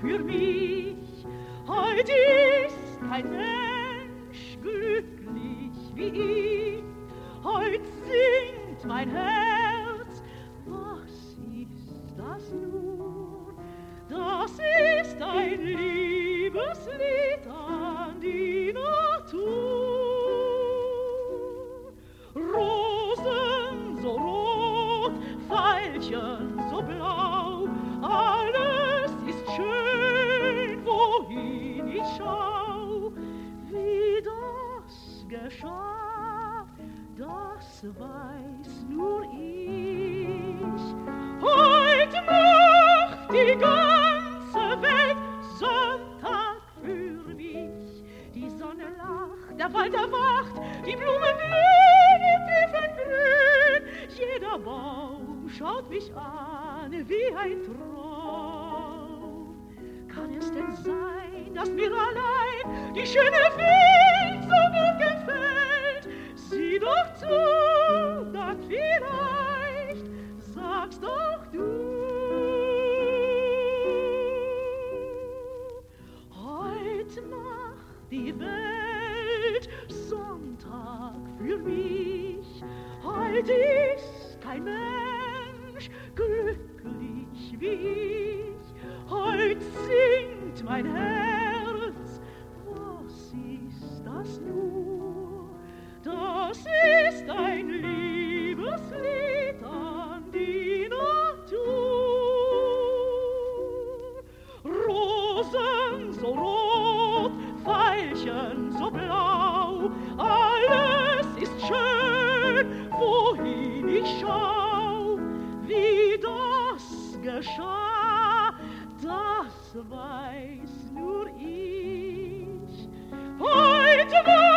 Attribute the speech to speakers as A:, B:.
A: für mich. Heut ist kein Mensch glücklich wie ich. Heut singt mein Herz. Was ist das nun? Das ist ein Liebeslied an die Natur. Rosen so rot, Veilchen so blau, alles ist schön, wohin ich schau. Wie das geschah, das weiß nur ich. Heut macht die ganze Welt Sonntag für mich. Die Sonne lacht, der Wald erwacht, die Blumen blühen im tiefen Grün. Jeder Baum schaut mich an wie ein Traum. Kann es denn sein, dass mir allein die schöne Welt so gut gefällt? Sieh doch zu, dann vielleicht sagst doch du. Heut macht die Welt Sonntag für mich. Heut ist kein Mensch glücklich wie ich. Heut singt mein Herz. Was ist das nur? Das ist ein Liebeslied an die Natur. Rosen so rot, Veilchen so blau, alles ist schön, wohin ich schau. Wie das geschah, das weiß nur ich. Heute